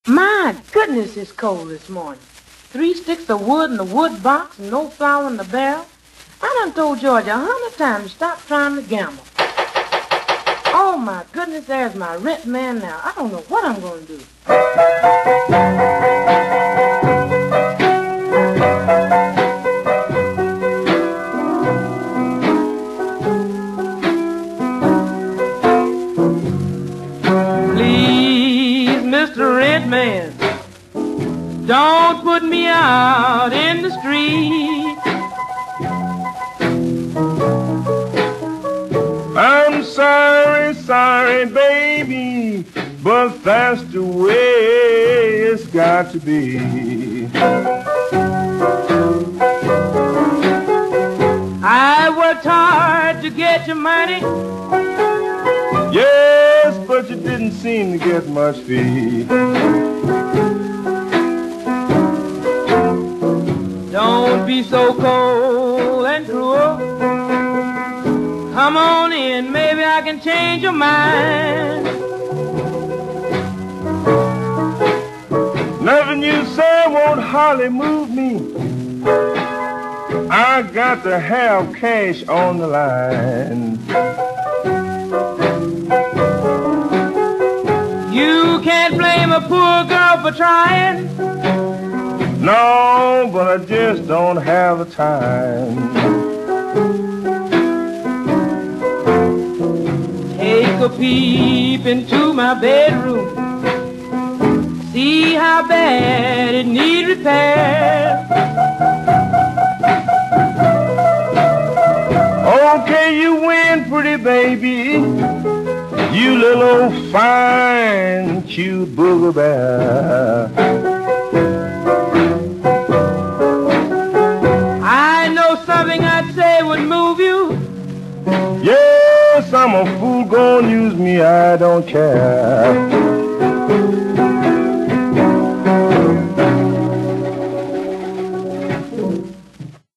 My goodness, it's cold this morning. 3 sticks of wood in the wood box and no flour in the barrel. I done told George 100 times to stop trying to gamble. Oh, my goodness, there's my rent man now. I don't know what I'm going to do. Please, Mr. Rent Man, don't put me out in the street. I'm sorry, baby, but that's the way it's got to be. I worked hard to get your money. Yes, but you didn't seem to get much fee. Don't be so cold and cruel. Come on in, maybe I can change your mind. Nothing you say won't hardly move me. I got to have cash on the line. You can't blame a poor girl for trying. No, but I just don't have the time. Take a peep into my bedroom. See how bad it needs repair. Okay, you win, pretty baby. You little old fine, cute booger bear. I know something I'd say would move you. Yes, I'm a fool, gonna use me, I don't care.